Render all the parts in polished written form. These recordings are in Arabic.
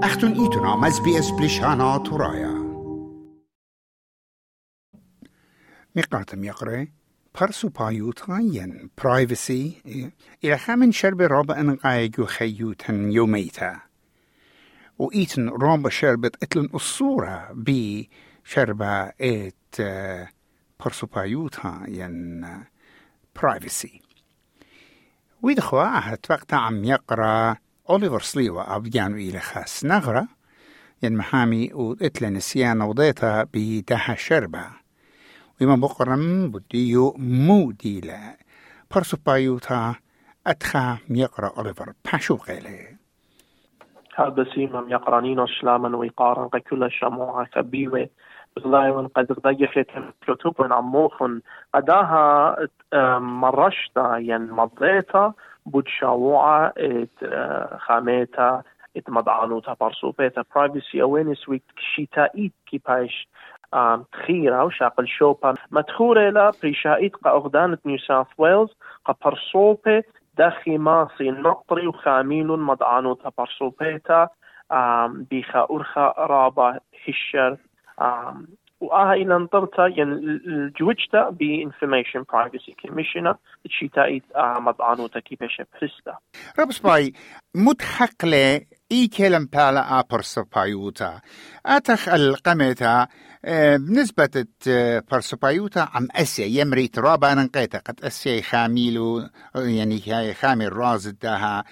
أختن إيتنا مزبيس بلشانا ترايا مقاتم يقرأ برسو بايوتا ين برايفسي إلى خامن شرب رابع انقايق خيوتن يوميتا وإيتن رابع شربت اتلن الصورة بي شربة ات برسو بايوتا ين برايفسي ويدخوا عهد وقت عم يقرأ أوليفر سليوة أبيانو إلى خاص نغرة ين محامي وإتلن سيانا وضيتا بدها شربة ويما بقرم بديو مودي لا برسو بايوتا أدخى يقرأ أوليفر باشو غيله هذا سيما يقرانين شلاما ويقارن كل شموعة كبيوة بغلايون قد غضيخت كتوبن عموخن قداها مرشتا ين مضيتا بود شاوعة خاميتا مضعانوتا برسوبيتا برايفسي أوينس ويك شيتايت كيبايش تخيرة وشاقل شوبا مدخورة لا بريشايت قاغدانة نيو ساوث ويلز قبرسوبة داخي ماسي نقطري وخاميل مضعانوتا برسوبيتا بيخا أرخا رابا هشر وآها إلى انطرتا الجوجتا بإنفورميشن برايفسي كميشنر تشيتايت مضعانوتا كيباشا بفستا ربس باي متحقلة إي كلام بالا برسو بايوتا أتخ القمتا بنسبة برسو بايوتا عم أسيا يمري ترابا ننقيتا قد أسيا خاميلو يعني هاي خامل رازد داها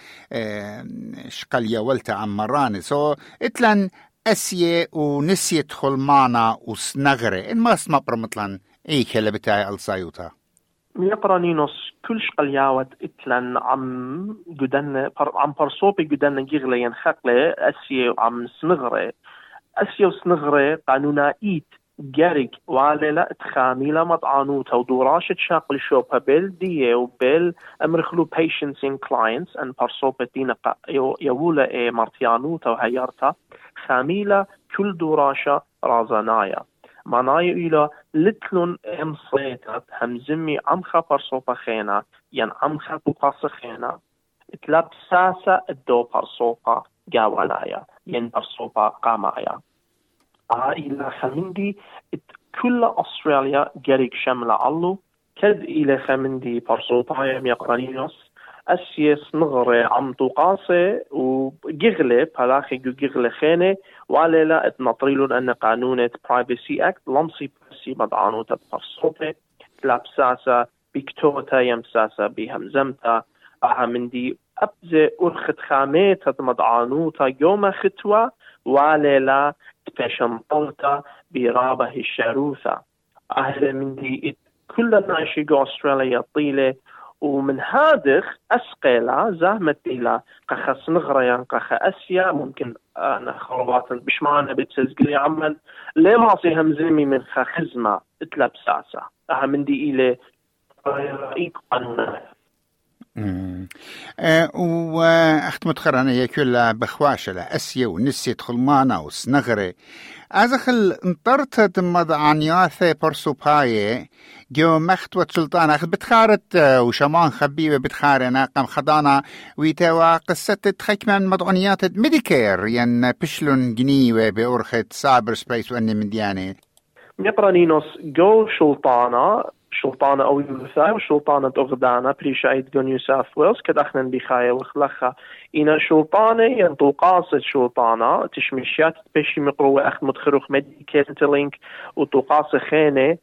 شقل يولتا عم مراني إتلن أسيا ونسية خلمانا وسنغرة إن ما اسمع برمطلن إي كلام بتاعي الصايوتا ميقرانينوس كل شقلياوت اتلن عم برصوبي جدنا جيغلي ينخقلي أسيا عم سنغرة أسيا وسنغرة قانونا إيت جارك وعلى تخاميلا مضعانوتا ودوراشة شاقل شوبا بيل دي وبيل أمرخلو patients in clients أن برصوبة دينا يولا مرتيانوتا وهيارتا خاميلا كل دوراشة رازانايا معنايو إلى لتلون امصيتات همزمي عمخا برصوبة خينا ين عمخا بقاس خينا اتلاب ساسا الدو برصوبة جاولايا ين برصوبة قامايا إلى خمندي كل أستراليا جاريك شملة علو كد إلى خمندي برصوبة يقرانينوس أسيس نغري عم توقاسي وجغلي بلاخي جغلي خيني وعلى لا اتنطريلون أن قانون برايفسي أكت لمصي برسي مضعانوتا برصوبة لابساسا بكتوتا يمساسا بهمزمتا أهمندي أبزي أرخت خاميتا مضعانوتا يوم ختوى وعلى لا تبشنطلتا برابه الشاروثا أهل مندي كل ناشيقو أستراليا طيلة ومن هادخ أسقيلا زهمت إلى قخ سنغريان قخ أسيا ممكن أنا خروات بشمانة بتسجلي عمل ليه معصي همزمي من خزمة اتلاب ساسا من دي إلى رأيك قانونا وأخت متخرانة يكلا بخواشة أسيا ونسيت خلمانا وسنغري أزخل انطرت مضعنياثة برسوباية جو مختوة سلطانة بتخارت وشمان خبيبة بتخارنا قم خضانا ويتوا قصة تخكمان مضعنيات ميديكير ين بشلون جنيوة بأورخة سايبر سبيس وأني من ديانة مقرانينوس جو شلطانة أو يوثاي وشلطانة أغدانا بريشايد جو نيو ساوث ويلز كدخنا بخاية وخلخة إن شلطانة ينطو قاصد شلطانة تشمشيات بشي مقروة أخ مدخروخ ميديكيت لينك وتقاص خينة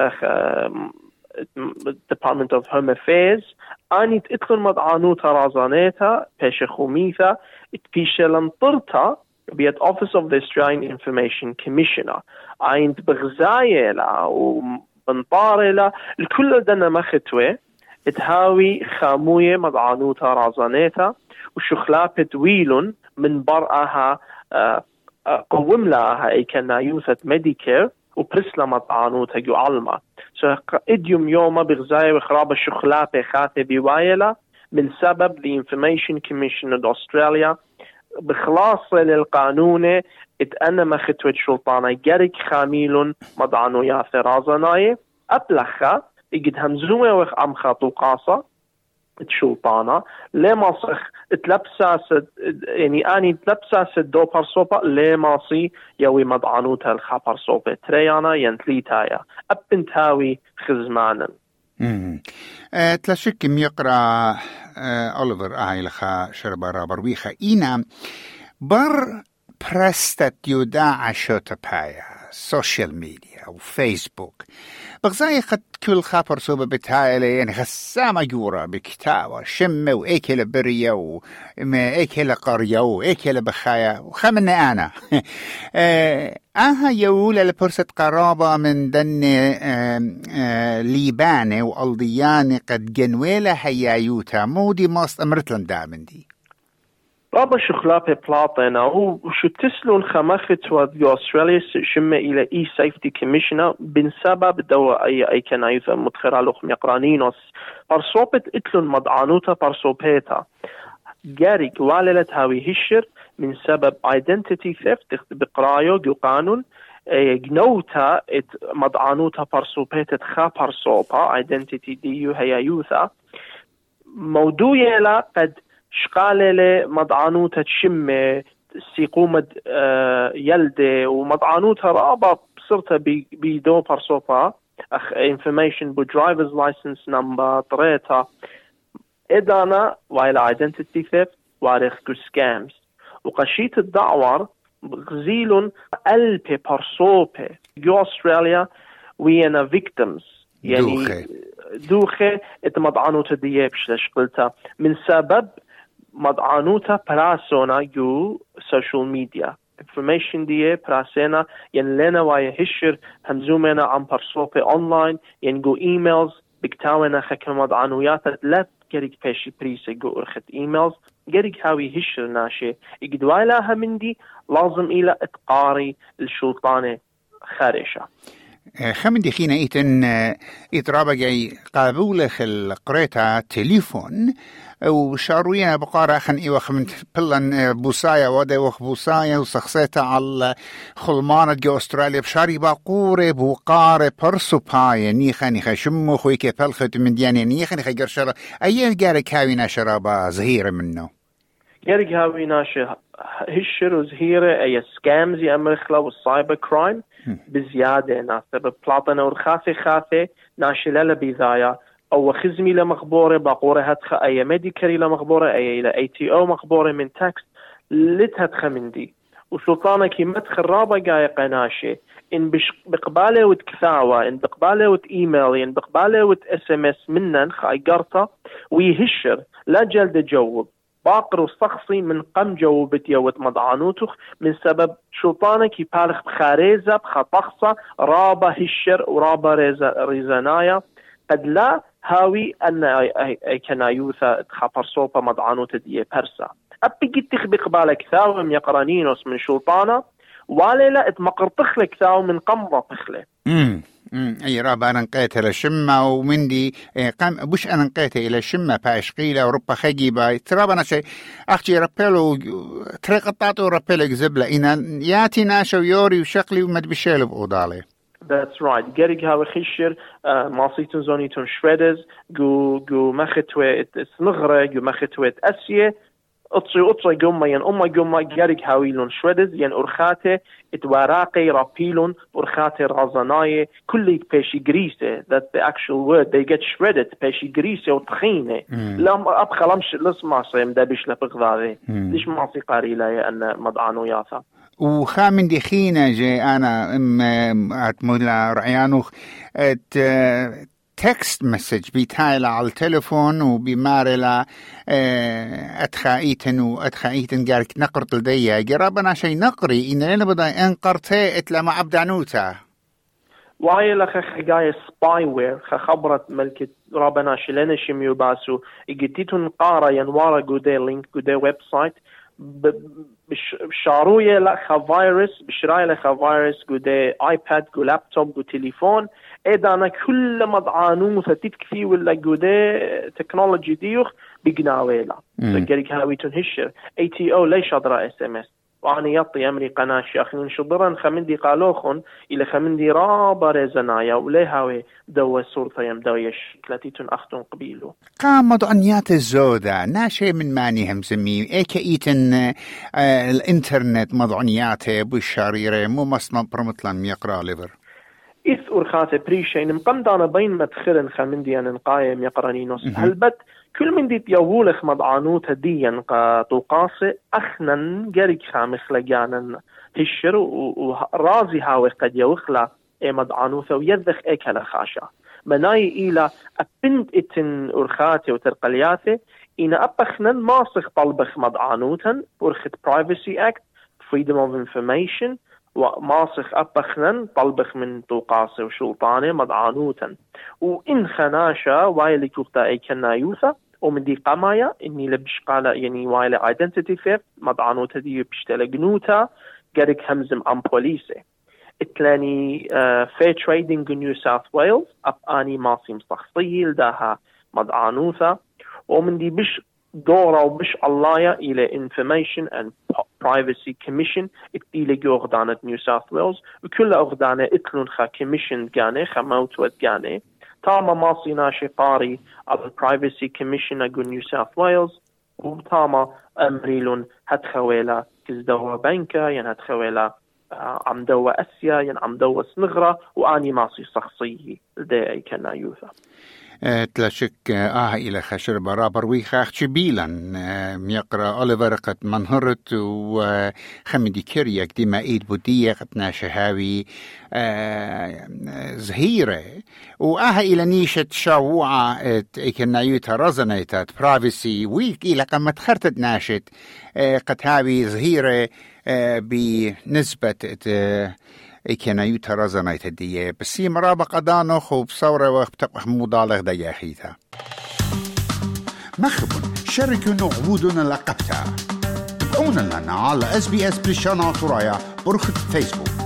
Department of Home Affairs أني تدخل مضعانوتا رازانيتا بيش خوميثا تبيش لنطرتا بيت Office of the Australian Information Commissioner عين بغزايلا وبنطارلا الكل دنا مختوى تهاوي خاموية مضعانوتا رازانيتا وشخلابة ويلون من برأها قوم لها أي كنا يوثة ميديكير وبرسلا مضعانوتا جو علما إديوم يوما بغزاية وخراب الشخلابة خاتة بوايلا من سبب the Information Commission of Australia بخلاصة للقانون اتأنا مختوى شلطانة جارك خاميل مضعانو ياثي رازاناي أبلخا يقد همزومة وخ عم خاطو قاصة تشلطانا لما صخ تلبساس يعني اني تلبساس دو برصوبة لما صي يوي مضعنوتها الخبر صوبة تريانا ينتليتايا ابنتاوي خزمانا. تلاشك ميقرا أوليفر لخا شربا رابرويخا إينا بر برستت يوداع شوتا بايا سوشيال ميديا وفيسبوك بغزاي قد كل خبر صوبة بتايلي يعني خسامة جورا بكتاوة شمة وإيكيلة برية وإيكيلة قرية وإيكيلة بخايا وخمنا أنا يقول لبرسة قرابة من دن ليباني والضياني قد جنويلة هيايوتا مودي ماست أمرتلن دامن دي رابا شخلابي بلاطنا هو شو تسلون خمخت وديو أستراليا شمة إلى إي سيفتي كميشنا بسبب دوا أي كنايفة متخرى لخم يقرانينوس برصوبت إتلون مضعنوتا برصوبيتا جاريك واللت هاوي هشر من سبب identity theft بقرايو جو قانون جنوتا ات مضعنوتا برصوبيتا تخا برصوبا identity ديو هيا يوثا موضوع لا قد شقالة مضعنوتها تشمة سيقومة يلدي ومضعنوتها رابط بصرتها بيدو برصوبا information بو driver's license number طريتها إدانا وإلى identity theft وارخ كو scams وقشيت الدعوار غزيلون ألبي برصوبة جو أستراليا وينا victims يعني دوخي اتمضعنوتها ديابش لشقلتها من سبب مضعنوتا براسونا جو سوشيال ميديا information ديه براسينا ين لنا ويا هشر همزومنا عن برصوبة أونلاين ين جو إيميلز بكتاونا خك مضعنويات لا جريك بيشي بريسة جو أرخت إيميلز جريك هاوي هشر ناشي إقدوايلها من دي لازم إلى اتقاري الشلطانة خارشة خمن خينا إيتن إترابا جاي قابولخ القريتا تليفون وشاروينا بقارة خن إيوة خمن بلن بوسايا ودا وخ بوسايا وسخسيتا على خلمانة جو أستراليا بشاري باقورة بوقارة برسو بايا نيخا شمو خويكي بلخت من دياني نيخا قرشرا أيه جارك هاوينا شرابا زهيرة منه جارك هاوينا هشر وزهيرة أي سكامز يأمرخلا والسايبر كرايم بزيادة ناسبة بلاطنا ورخاثي ناشلة بذايا أو خزمي لمخبورة باقورة هتخ أي ميديكري لمخبورة أي إلى ATO مخبورة من تاكس لتهتخ من دي وسلطانة كي مدخل رابا جاي قناشي إن بقبالة وتكثاوة إن بقبالة وتإيميل إن بقبالة وتSMS منن خاي قرطة ويهشر لا جلد جوب باقر وصخصي من قم جوبت يوت مضعنوتخ من سبب شلطانة كي بالخ بخاريزة بخطخصة رابا هشر ورابا ريزانايا قد لا هاوي أن أي كنايوثا تخبر صوبة مضعنوت دي برسا أبي جتخ بقبالك ثاو من يقرانينوس من شلطانة واليلا اتمقرطخ لك ثاو من قمضة تخله أي رابا أنا نقيت إلى شمة ومندي قام بوش أنا نقيت إلى شمة باشقيلة وربا خجيبة ترابا أنا شيء أختي ربيلو طريقة طاطو ربيلك زبلة إن ياتي ناشو يوري وشقلي ومد بشيل بأوضالي. That's right. Gerig هاو خيشر ماسيتون زونيتون شريدرز جو مختوى سنغرة جو مختوى أسية أطري جمّا ين جمّا جارك هاويلون شريدز ين أرخاته اتواراقي رابيلون أرخاته رازناية كل بيشي جريسة that's the actual word they get shredded بيشي جريسة وطخينة لم أبخل أمش لسمع صيم ده بيش لبغذاذي ليش معصي قاري لا أن مضعنو ياثا وخامن دي خينا جي أنا أتمنى رعيانوخ تكست مسج بيتايلا على التليفون وبيمارلا أتخايتن قارك نقرت لديا قرابنا شي نقري إن لنا بدا انقرتي اتلا مع عبدانوتا وايلا خجاية سباي وير خبرت ملكة رابنا شلنا شميو باسو اجتيتون قارا ينوارا قودي لينك قودي ويب سايت بشاروية لخا فيروس بشراية لخا فيروس قودي ايباد قو لابتوب قو تليفون إذا كل مضعانو فتيتك فيه ولا قودي تكنولوجي ديوخ بقناويلا فقالك هاوي تنهشر ATO ليش أدرى SMS وأنا يطي أمري قناش أخي شضرا خمندي قالوخن إلى خمندي رابا رزنايا وليهاوي دوا سورة يمدويش كلاتيتون أختون قبيلو قام مضعنيات الزودة ناشي من ماني همزمي إيكا إيتن الإنترنت مضعنياته بالشاريرة مو مصنع برمطلان يقرأ ليفر إث أرخاته بريشين مقمدانا بين مدخرن خمندي أن نقايم يقرانينوس هلبت كل من دي يوولخ مضعانوتا ديا طوقاسي أخنا جاريك خامخ لجانا هشر ورازي هاوي قد يوخلا مضعانوتا ويذخ إيكالا خاشا مناي إلى أبنت إتن أرخاتي وترقلياتي إن أبخنا ماسخ طلبخ مضعانوتا أرخت Privacy Act Freedom of Information وماسخ أبخنا طلبخ من طوقاسي وشلطاني مضعانوتا وإن خناشا وايلي كوختا إيكنا يوثا ومن دي قمايا إني لبش قال يعني وايلي identity theft مضعانوتا دي بشتلا جنوتا قارك همزم عن بوليسي اتلاني fair trading New South Wales أبقاني ماسي مستخصي لداها مضعانوتا ومن دي بش دورة وبش الله إلى Information and Privacy Commission إلى جوغدانة New South Wales وكل أغدانة إتلون خا Commission جاني خموتوت جاني تاما ماسي ناشي قاري على Privacy Commission أقول New South Wales وتاما أمريلون هتخويلا كزدوا بنكا ين هتخويلا عم دوا أسيا ين عم دوا سنغرة وآني ماسي شخصي لدي أي كنا يوثا تلاشك إلى خشر برابر ويخاخ شبيلا ميقرأ أوليفر قد منهرت وخمدي كريك ديما إيد بودية قد ناشهاوي زهيرة إلى نيشة شاوعة إيكنا يوتا رزنيتات برايفسي ويك إلى قمت خرطت ناشت قد هاوي زهيرة بنسبة إيكنا يوتا رزنيت الدية بس مرابق أدانوخ وبصورة وقت مضالغ دياخيتها مخبون شاركوا عبودنا لقبتها تابعونا لنا على SBS بريشانا طرايا برخة فيسبوك